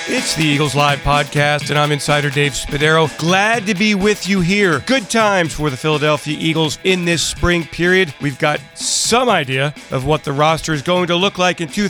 It's the Eagles Live podcast, and I'm Insider Dave Spadaro. Glad to be with you here. Good times for the Philadelphia Eagles in this spring period. We've got some idea of what the roster is going to look like in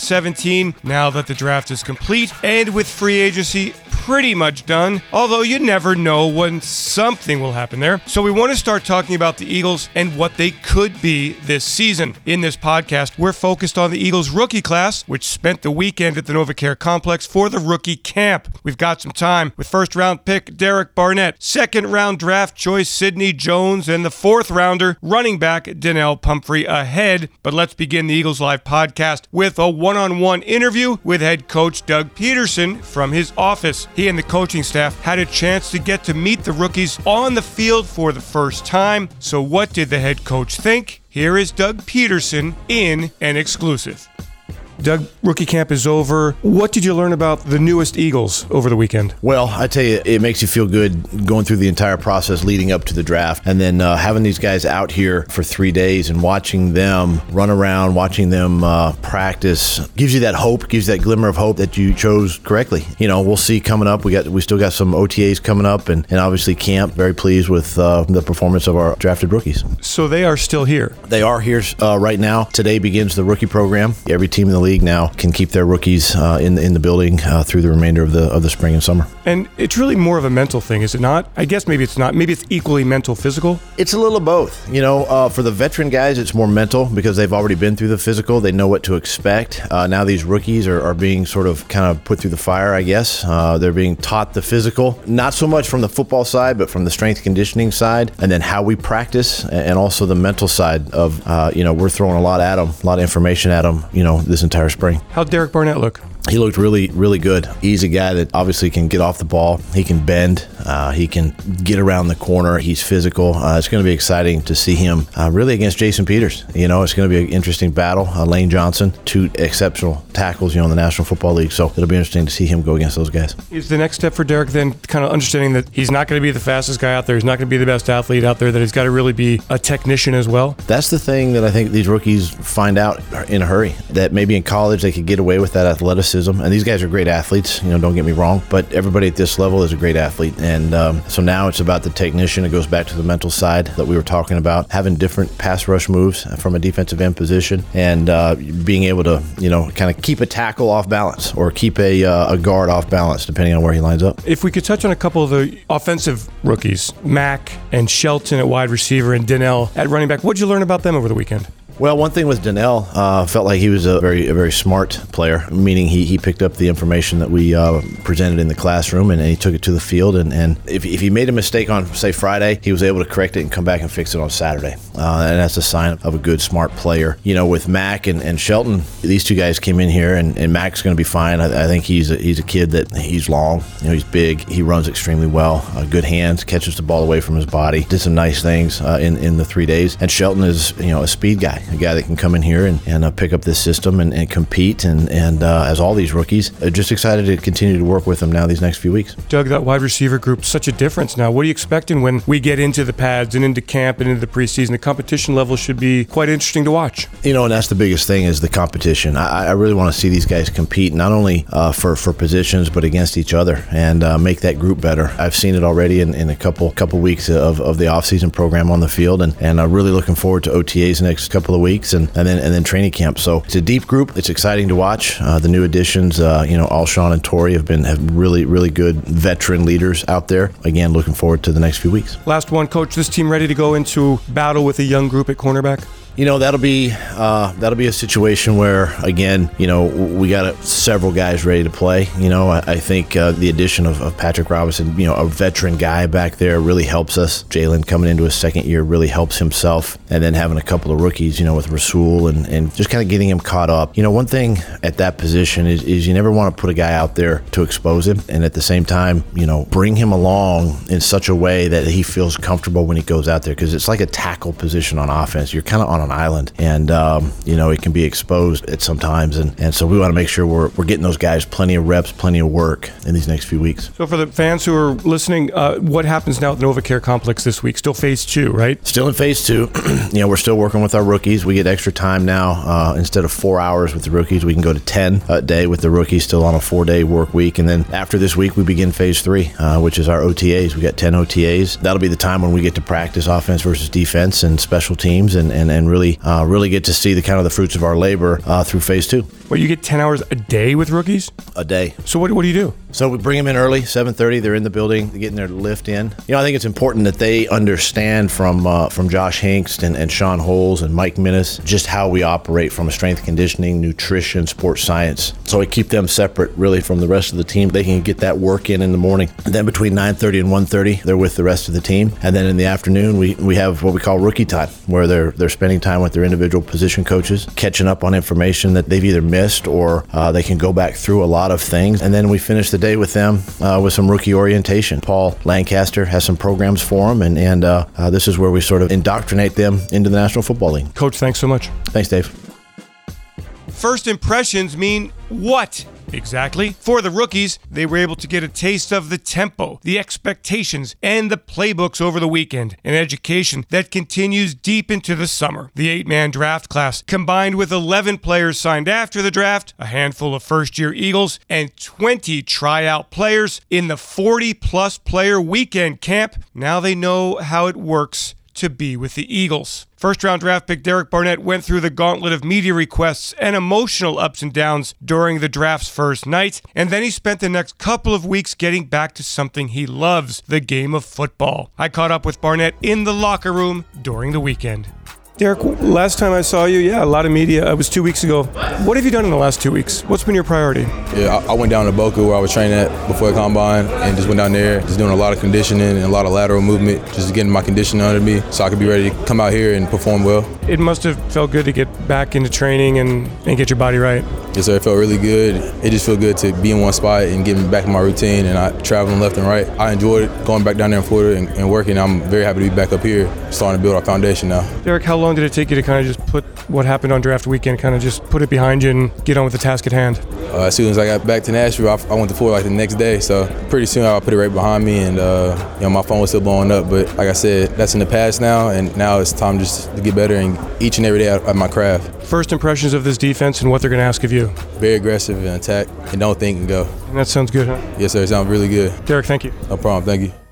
2017 now that the draft is complete, and with free agency pretty much done, although you never know when something will happen there. So we want to start talking about the Eagles and what they could be this season. In this podcast, we're focused on the Eagles rookie class, which spent the weekend at the NovaCare Complex for the rookie camp. We've got some time with first-round pick Derek Barnett, second-round draft choice Sidney Jones, and the fourth-rounder running back Donnell Pumphrey ahead. But let's begin the Eagles Live podcast with a one-on-one interview with head coach Doug Peterson from his office. He and the coaching staff had a chance to get to meet the rookies on the field for the first time. So what did the head coach think? Here is Doug Peterson in an exclusive. Doug, rookie camp is over. What did you learn about the newest Eagles over the weekend? Well, I tell you, it makes you feel good going through the entire process leading up to the draft. And then having these guys out here for 3 days and watching them run around, watching them practice, gives you that hope, gives you that glimmer of hope that you chose correctly. You know, we'll see coming up. We still got some OTAs coming up and obviously camp. Very pleased with the performance of our drafted rookies. So they are still here? They are here right now. Today begins the rookie program. Every team in the league now can keep their rookies in the building through the remainder of the spring and summer. And it's really more of a mental thing, is it not? I guess maybe it's not. Maybe it's equally mental, physical? It's a little of both. You know, for the veteran guys, it's more mental because they've already been through the physical. They know what to expect. Now these rookies are being sort of kind of put through the fire, I guess. They're being taught the physical, not so much from the football side, but from the strength conditioning side, and then how we practice, and also the mental side of, we're throwing a lot at them, a lot of information at them, this entire spring. How'd Derek Barnett look? He looked really, really good. He's a guy that obviously can get off the ball. He can bend. He can get around the corner. He's physical. It's going to be exciting to see him really against Jason Peters. It's going to be an interesting battle. Lane Johnson, two exceptional tackles, in the National Football League. So it'll be interesting to see him go against those guys. Is the next step for Derek then kind of understanding that he's not going to be the fastest guy out there. He's not going to be the best athlete out there, that he's got to really be a technician as well? That's the thing that I think these rookies find out in a hurry, that maybe in college they could get away with that athleticism. And these guys are great athletes, don't get me wrong, but everybody at this level is a great athlete. And so now it's about the technician. It goes back to the mental side that we were talking about, having different pass rush moves from a defensive end position and being able to, kind of keep a tackle off balance or keep a guard off balance depending on where he lines up. If we could touch on a couple of the offensive rookies, Mack and Shelton at wide receiver and Donnell at running back, what did you learn about them over the weekend? Well, one thing with Donnell, felt like he was a very smart player, meaning he picked up the information that we presented in the classroom and he took it to the field. And if he made a mistake on, say, Friday, he was able to correct it and come back and fix it on Saturday. And that's a sign of a good, smart player. With Mack and Shelton, these two guys came in here, and Mack's going to be fine. I think he's a kid that he's long, he's big, he runs extremely well, good hands, catches the ball away from his body, did some nice things in the 3 days. And Shelton is, a speed guy. A guy that can come in here and pick up this system and compete. And as all these rookies, just excited to continue to work with them now these next few weeks. Doug, that wide receiver group, such a difference now. What are you expecting when we get into the pads and into camp and into the preseason? The competition level should be quite interesting to watch. And that's the biggest thing is the competition. I really want to see these guys compete, not only for positions, but against each other and make that group better. I've seen it already in a couple weeks of the offseason program on the field, and I'm really looking forward to OTAs the next couple of weeks and then training camp. So it's a deep group. It's exciting to watch. The new additions, Alshon and Torrey have really, really good veteran leaders out there. Again, looking forward to the next few weeks. Last one, Coach, this team ready to go into battle with a young group at cornerback? That'll be a situation where, again, we got several guys ready to play. I think the addition of Patrick Robinson, a veteran guy back there, really helps us. Jalen coming into his second year really helps himself. And then having a couple of rookies, with Rasul and just kind of getting him caught up. One thing at that position is you never want to put a guy out there to expose him. And at the same time, bring him along in such a way that he feels comfortable when he goes out there. Because it's like a tackle position on offense. You're kind of on on an island, and it can be exposed at some times, and so we want to make sure we're getting those guys plenty of reps, plenty of work in these next few weeks. So for the fans who are listening, what happens now at the NovaCare Complex this week? Still phase 2, right? Still in phase 2. We're still working with our rookies. We get extra time now. Instead of 4 hours with the rookies, we can go to 10 a day with the rookies, still on a 4-day work week. And then after this week, we begin phase 3, which is our OTAs. We got 10 OTAs. That'll be the time when we get to practice offense versus defense and special teams, and really get to see the kind of the fruits of our labor through phase 2. Well, you get 10 hours a day with rookies? A day. So what do you do? So we bring them in early, 7:30. They're in the building, they're getting their lift in. I think it's important that they understand from Josh Hinkst and Sean Holes and Mike Minnis just how we operate from a strength conditioning, nutrition, sports science. So we keep them separate really from the rest of the team. They can get that work in the morning. And then between 9:30 and 1:30, they're with the rest of the team. And then in the afternoon, we have what we call rookie time, where they're spending time with their individual position coaches, catching up on information that they've either missed or they can go back through a lot of things. And then we finish the day with them with some rookie orientation. Paul Lancaster has some programs for them, and this is where we sort of indoctrinate them into the National Football League. Coach, thanks so much. Thanks, Dave. First impressions mean what? Exactly. For the rookies, they were able to get a taste of the tempo, the expectations, and the playbooks over the weekend, an education that continues deep into the summer. The 8-man draft class, combined with 11 players signed after the draft, a handful of first-year Eagles, and 20 tryout players in the 40-plus player weekend camp, now they know how it works to be with the Eagles. First-round draft pick Derek Barnett went through the gauntlet of media requests and emotional ups and downs during the draft's first night, and then he spent the next couple of weeks getting back to something he loves, the game of football. I caught up with Barnett in the locker room during the weekend. Derek, last time I saw you, a lot of media. It was 2 weeks ago. What have you done in the last 2 weeks? What's been your priority? Yeah, I went down to Boca where I was training at before the combine and just went down there, just doing a lot of conditioning and a lot of lateral movement, just getting my conditioning under me so I could be ready to come out here and perform well. It must have felt good to get back into training and get your body right. Yes, sir. It felt really good. It just felt good to be in one spot and getting back in my routine and not traveling left and right. I enjoyed going back down there in Florida and working. I'm very happy to be back up here, starting to build our foundation now. Derek, how long did it take you to kind of just put what happened on draft weekend, kind of just put it behind you and get on with the task at hand? As soon as I got back to Nashville, I went to Florida like the next day. So pretty soon I put it right behind me, and my phone was still blowing up. But like I said, that's in the past now, and now it's time just to get better and each and every day at my craft. First impressions of this defense and what they're going to ask of you? Very aggressive and attack, and don't think and go. And that sounds good, huh? Yes, sir. It sounds really good. Derek, thank you. No problem. Thank you.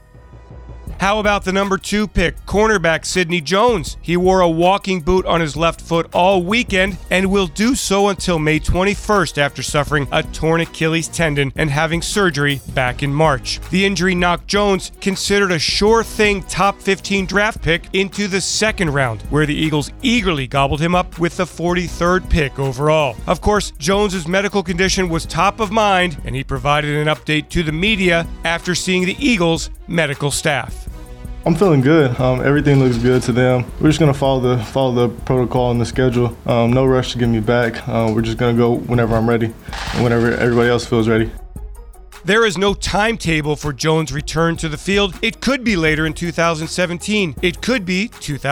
How about the number 2 pick, cornerback Sidney Jones? He wore a walking boot on his left foot all weekend and will do so until May 21st after suffering a torn Achilles tendon and having surgery back in March. The injury knocked Jones, considered a sure thing top 15 draft pick, into the second round, where the Eagles eagerly gobbled him up with the 43rd pick overall. Of course, Jones's medical condition was top of mind, and he provided an update to the media after seeing the Eagles' medical staff. I'm feeling good. Everything looks good to them. We're just gonna follow the protocol and the schedule. No rush to get me back. We're just gonna go whenever I'm ready and whenever everybody else feels ready. There is no timetable for Jones' return to the field. It could be later in 2017. It could be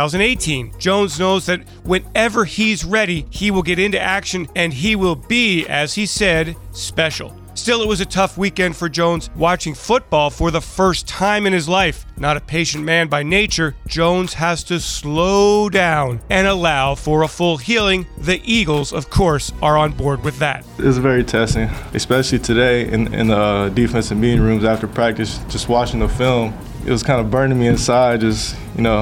2018. Jones knows that whenever he's ready, he will get into action and he will be, as he said, special. Still, it was a tough weekend for Jones watching football for the first time in his life. Not a patient man by nature, Jones has to slow down and allow for a full healing. The Eagles, of course, are on board with that. It was very testing, especially today in the defensive meeting rooms after practice, just watching the film. It was kind of burning me inside, just,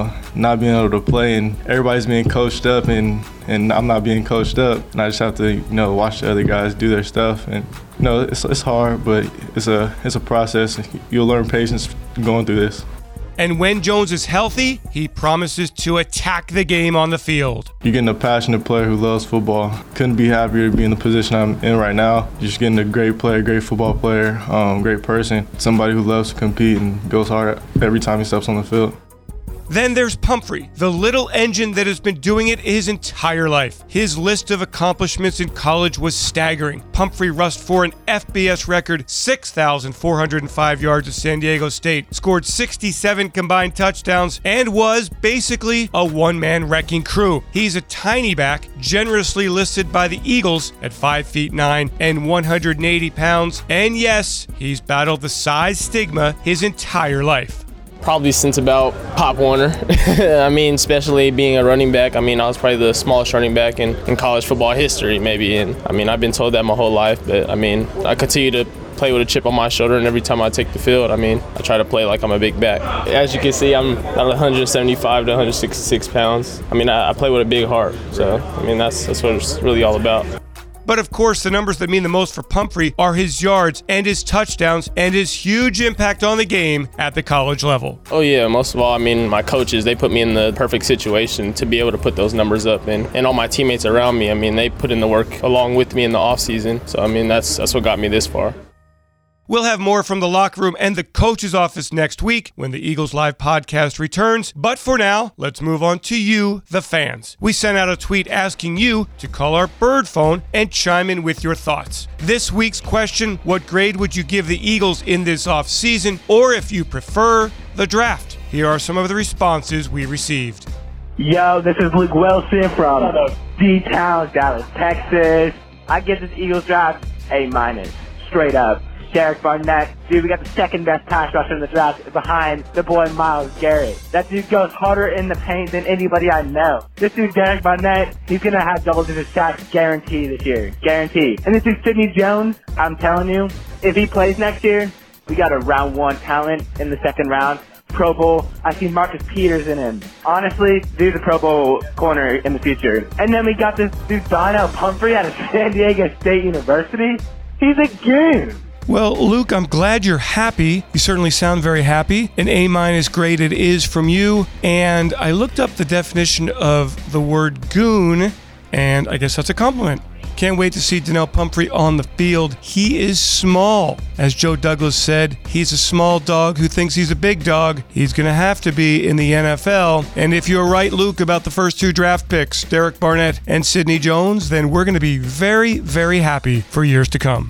not being able to play, and everybody's being coached up and I'm not being coached up. And I just have to, watch the other guys do their stuff. And, it's hard, but it's a process. You'll learn patience going through this. And when Jones is healthy, he promises to attack the game on the field. You're getting a passionate player who loves football. Couldn't be happier to be in the position I'm in right now. You're just getting a great player, great football player, great person, somebody who loves to compete and goes hard every time he steps on the field. Then there's Pumphrey, the little engine that has been doing it his entire life. His list of accomplishments in college was staggering. Pumphrey rushed for an FBS record 6,405 yards at San Diego State, scored 67 combined touchdowns, and was basically a one-man wrecking crew. He's a tiny back, generously listed by the Eagles at 5'9" and 180 pounds, and yes, he's battled the size stigma his entire life. Probably since about Pop Warner. I mean, especially being a running back. I mean, I was probably the smallest running back in college football history, maybe. And I mean, I've been told that my whole life. But I mean, I continue to play with a chip on my shoulder, and every time I take the field, I mean, I try to play like I'm a big back. As you can see, I'm about 175 to 166 pounds. I mean, I play with a big heart. So, I mean, that's what it's really all about. But of course, the numbers that mean the most for Pumphrey are his yards and his touchdowns and his huge impact on the game at the college level. Oh yeah, most of all, I mean, my coaches, they put me in the perfect situation to be able to put those numbers up. And all my teammates around me, I mean, they put in the work along with me in the offseason. So, I mean, that's what got me this far. We'll have more from the locker room and the coach's office next week when the Eagles Live podcast returns. But for now, let's move on to you, the fans. We sent out a tweet asking you to call our bird phone and chime in with your thoughts. This week's question, what grade would you give the Eagles in this offseason, or if you prefer, the draft? Here are some of the responses we received. Yo, this is Luke Wilson from D-Town, Dallas, Texas. I give this Eagles draft A-, straight up. Derek Barnett, dude, we got the second best pass rusher in the draft behind the boy Myles Garrett. That dude goes harder in the paint than anybody I know. This dude, Derek Barnett, he's going to have double-digit sacks guaranteed this year. Guaranteed. And this dude, Sidney Jones, I'm telling you, if he plays next year, we got a round one talent in the second round. Pro Bowl. I see Marcus Peters in him. Honestly, dude's a Pro Bowl corner in the future. And then we got this dude, Donnell Pumphrey out of San Diego State University. He's a goon. Well, Luke, I'm glad you're happy. You certainly sound very happy. An A- grade it is from you. And I looked up the definition of the word goon, and I guess that's a compliment. Can't wait to see Donnell Pumphrey on the field. He is small. As Joe Douglas said, he's a small dog who thinks he's a big dog. He's going to have to be in the NFL. And if you're right, Luke, about the first two draft picks, Derek Barnett and Sidney Jones, then we're going to be very, very happy for years to come.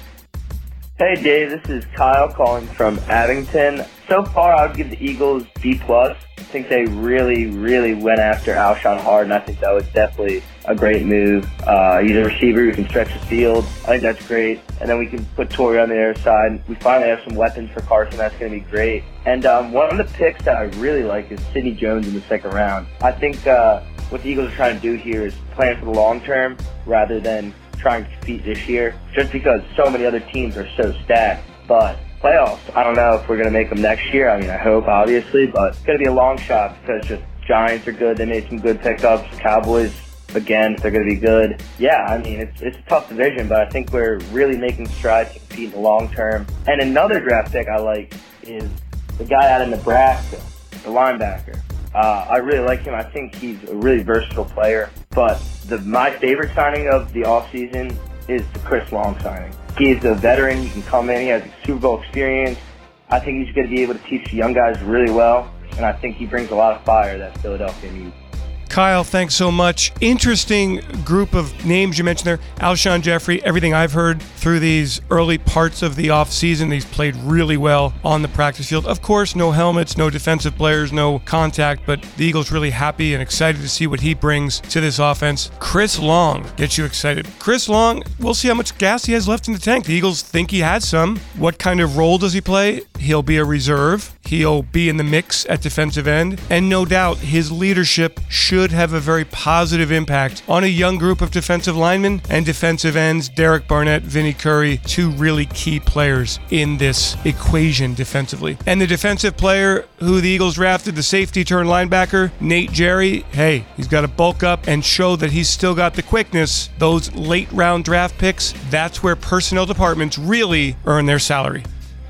Hey Dave, this is Kyle calling from Abington. So far, I would give the Eagles B+. I think they really went after Alshon Harden. I think that was definitely a great move. He's a receiver who can stretch the field. I think that's great. And then we can put Torrey on the other side. We finally have some weapons for Carson. That's going to be great. And one of the picks that I really like is Sidney Jones in the second round. I think what the Eagles are trying to do here is plan for the long term rather than trying to compete this year, just because so many other teams are so stacked. But playoffs, I don't know if we're going to make them next year. I mean, I hope, obviously, but it's going to be a long shot because just Giants are good. They made some good pickups. Cowboys, again, they're going to be good. Yeah, I mean, it's a tough division, but I think we're really making strides to compete in the long term. And another draft pick I like is the guy out of Nebraska, the linebacker. I really like him. I think he's a really versatile player. But my favorite signing of the offseason is the Chris Long signing. He's a veteran. He can come in. He has Super Bowl experience. I think he's going to be able to teach the young guys really well. And I think he brings a lot of fire that Philadelphia needs. Kyle, thanks so much. Interesting group of names you mentioned there. Alshon Jeffrey, everything I've heard through these early parts of the offseason, he's played really well on the practice field. Of course, no helmets, no defensive players, no contact, but the Eagles really happy and excited to see what he brings to this offense. Chris Long gets you excited. Chris Long, we'll see how much gas he has left in the tank. The Eagles think he has some. What kind of role does he play? He'll be a reserve. He'll be in the mix at defensive end. And no doubt, his leadership should have a very positive impact on a young group of defensive linemen and defensive ends. Derek Barnett, Vinny Curry, two really key players in this equation defensively. And the defensive player who the Eagles drafted, the safety turned linebacker, Nate Jerry, hey, he's got to bulk up and show that he's still got the quickness. Those late round draft picks, that's where personnel departments really earn their salary.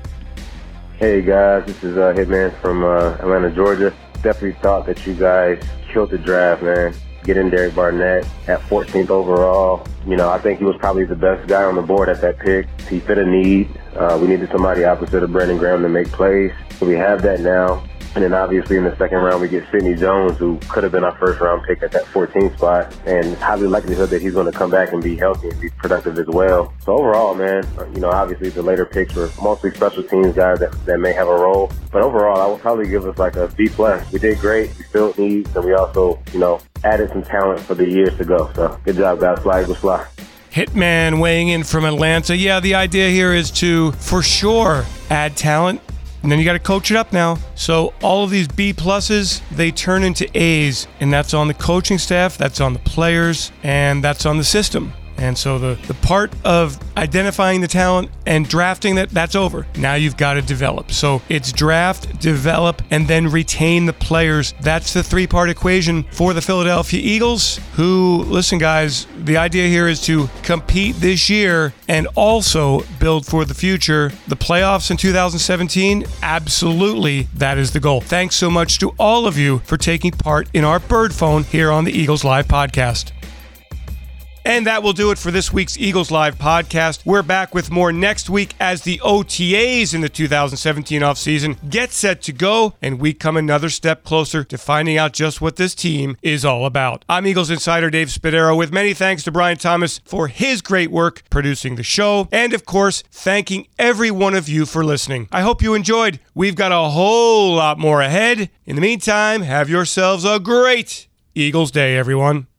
Hey guys, this is Hitman from Atlanta, Georgia. Definitely thought that you guys killed the draft, man. Getting Derek Barnett at 14th overall. You know, I think he was probably the best guy on the board at that pick. He fit a need. We needed somebody opposite of Brandon Graham to make plays. So we have that now. And then obviously in the second round, we get Sidney Jones, who could have been our first round pick at that 14th spot, and highly likelihood that he's going to come back and be healthy and be productive as well. So overall, man, obviously the later picks were mostly special teams guys that may have a role. But overall, I would probably give us like a B+. We did great. We filled needs, and we also, added some talent for the years to go. So good job, guys. Fly, Eagles fly. Hitman weighing in from Atlanta. Yeah, the idea here is to, for sure, add talent, and then you got to coach it up now. So all of these B+, they turn into A's, and that's on the coaching staff, that's on the players, and that's on the system. And so the part of identifying the talent and drafting that's over. Now you've got to develop. So it's draft, develop, and then retain the players. That's the three-part equation for the Philadelphia Eagles, who, listen, guys, the idea here is to compete this year and also build for the future. The playoffs in 2017, absolutely, that is the goal. Thanks so much to all of you for taking part in our Bird Phone here on the Eagles Live podcast. And that will do it for this week's Eagles Live podcast. We're back with more next week as the OTAs in the 2017 offseason get set to go, and we come another step closer to finding out just what this team is all about. I'm Eagles insider Dave Spadaro, with many thanks to Brian Thomas for his great work producing the show, and of course, thanking every one of you for listening. I hope you enjoyed. We've got a whole lot more ahead. In the meantime, have yourselves a great Eagles Day, everyone.